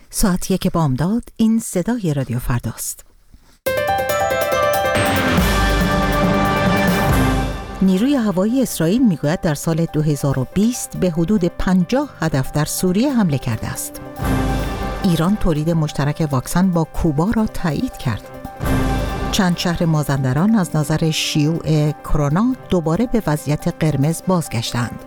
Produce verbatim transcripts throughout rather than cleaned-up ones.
ساعت یک بامداد. این صدای رادیو فرداست. نیروی هوایی اسرائیل میگوید در سال دو هزار و بیست به حدود پنجاه هدف در سوریه حمله کرده است. ایران تولید مشترک واکسن با کوبا را تایید کرد. چند شهر مازندران از نظر شیوع کرونا دوباره به وضعیت قرمز بازگشتند.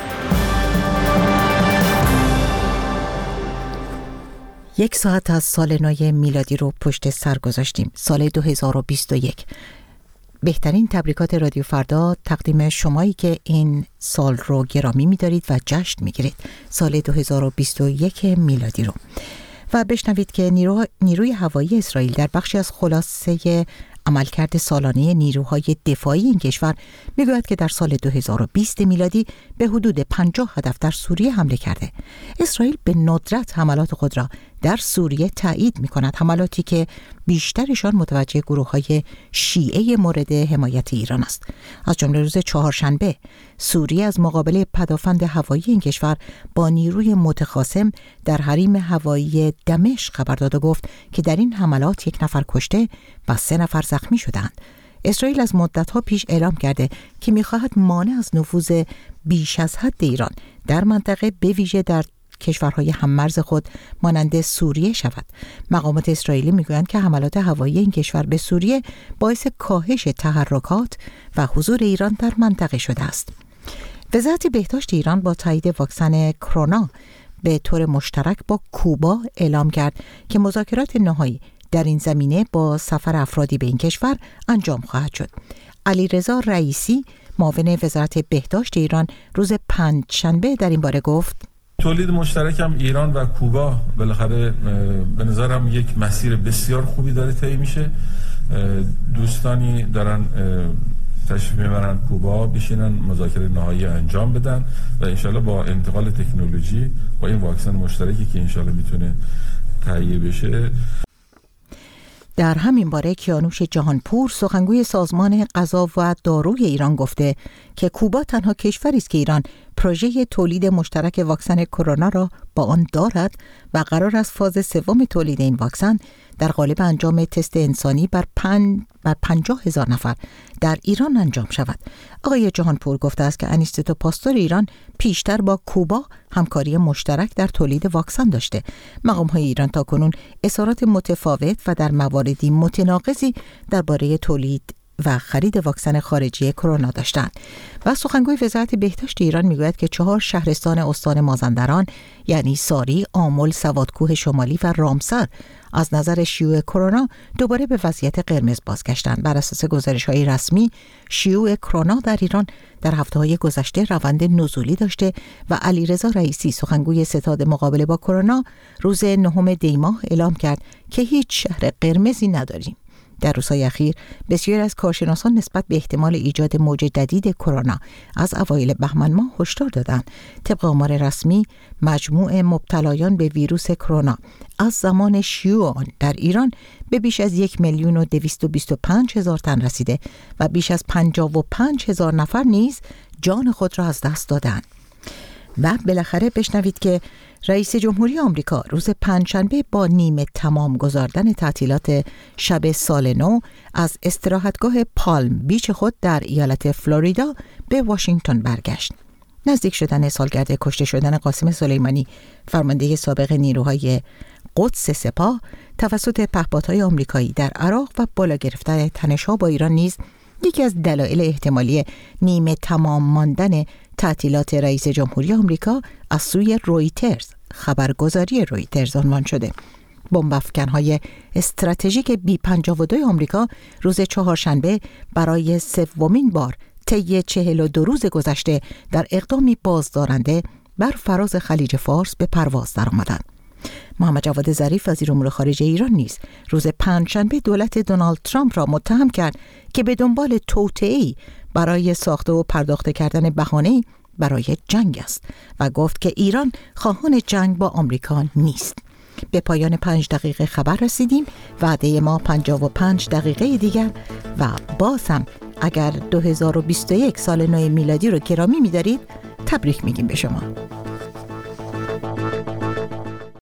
یک ساعت از سال نو میلادی رو پشت سر گذاشتیم. سال دو هزار و بیست و یک. بهترین تبریکات رادیو فردا تقدیم شمایی که این سال رو گرامی می‌دارید و جشن می‌گیرید. سال دو هزار و بیست و یک میلادی رو. و بشنوید که نیرو... نیروی هوایی اسرائیل در بخشی از خلاصه عملکرد سالانه نیروهای دفاعی این کشور میگوید که در سال دو هزار و بیست میلادی به حدود پنجاه هدف در سوریه حمله کرده. اسرائیل به ندرت حملات خود را در سوریه تایید می‌کند، حملاتی که بیشترشان متوجه گروه‌های شیعه مورد حمایت ایران است. از جمله روز چهارشنبه سوریه از مقابله پدافند هوایی این کشور با نیروی متخاصم در حریم هوایی دمشق خبر داد و گفت که در این حملات یک نفر کشته و سه نفر زخمی شدند. اسرائیل از مدت‌ها پیش اعلام کرده که می‌خواهد مانع از نفوذ بیش از حد ایران در منطقه به ویژه در کشورهای هممرز خود مانند سوریه شود. مقامات اسرائیلی میگویند که حملات هوایی این کشور به سوریه باعث کاهش تحرکات و حضور ایران در منطقه شده است. وزارت بهداشت ایران با تایید واکسن کرونا به طور مشترک با کوبا اعلام کرد که مذاکرات نهایی در این زمینه با سفر افرادی به این کشور انجام خواهد شد. علیرضا رئیسی معاون وزارت بهداشت ایران روز پنجشنبه در این باره گفت: تولید مشترک هم ایران و کوبا بالاخره به نظرم یک مسیر بسیار خوبی داره طی میشه. دوستانی دارن تشریف میبرن کوبا، بشینن مذاکره نهایی انجام بدن و انشالله با انتقال تکنولوژی با این واکسن مشترکی که انشالله میتونه تهیه بشه. در همین باره کیانوش جهانپور سخنگوی سازمان غذا و داروی ایران گفته که کوبا تنها کشوری است که ایران پروژه تولید مشترک واکسن کرونا را با آن دارد و قرار است فاز سوم تولید این واکسن در قالب انجام تست انسانی بر پن بر پنجاه هزار نفر در ایران انجام شود. آقای جهانپور گفته است که انیستو پاستور ایران پیشتر با کوبا همکاری مشترک در تولید واکسن داشته. مقام‌های ایران تاکنون اظهارات متفاوت و در مواردی متناقضی درباره تولید و خرید واکسن خارجی کرونا داشتند. و سخنگوی وزارت بهداشت ایران میگوید که چهار شهرستان استان مازندران یعنی ساری، آمل، سوادکوه شمالی و رامسر از نظر شیوع کرونا دوباره به وضعیت قرمز بازگشتند. بر اساس گزارش‌های رسمی شیوع کرونا در ایران در هفته‌های گذشته روند نزولی داشته و علیرضا رئیسی سخنگوی ستاد مقابله با کرونا روز نهم دی ماه اعلام کرد که هیچ شهر قرمزی نداریم. در روزهای اخیر بسیاری از کارشناسان نسبت به احتمال ایجاد موج جدید کرونا از اوایل بهمن ماه هشدار دادند. طبق آمار رسمی مجموع مبتلایان به ویروس کرونا از زمان شیوع آن در ایران به بیش از یک میلیون و دویست و بیست و پنج هزار تن رسیده و بیش از پنجاه و پنج هزار نفر نیز جان خود را از دست دادند. و بالاخره بشنوید که رئیس جمهوری آمریکا روز پنجشنبه با نیمه تمام گذاردن تعطیلات شب سال نو از استراحتگاه پالم بیچ خود در ایالت فلوریدا به واشنگتن برگشت. نزدیک شدن سالگرد کشته شدن قاسم سلیمانی، فرمانده سابق نیروهای قدس سپاه توسط پهپادهای آمریکایی در عراق و بالا گرفتن تنش‌ها با ایران نیز یکی از دلایل احتمالی نیمه تمام ماندن تعطیلات رئیس جمهوری آمریکا از سوی رویترز، خبرگزاری رویترز عنوان شده. بمب افکن‌های استراتژیک بی پنجاه و دو آمریکا روز چهارشنبه برای سومین بار طی چهل و دو روز گذشته در اقدامی بازدارنده بر فراز خلیج فارس به پرواز درآمدند. محمد جواد ظریف وزیر امور خارجه ایران نیز روز پنجشنبه دولت دونالد ترامپ را متهم کرد که به دنبال توطئه‌ای برای ساخته و پرداخته کردن بهانه‌ای برای جنگ است و گفت که ایران خواهان جنگ با آمریکا نیست. به پایان پنج دقیقه خبر رسیدیم. وعده ما پنجاه و پنج دقیقه دیگر و باز هم اگر دو هزار و بیست و یک سال نو میلادی رو گرامی می‌دارید تبریک میگیم به شما.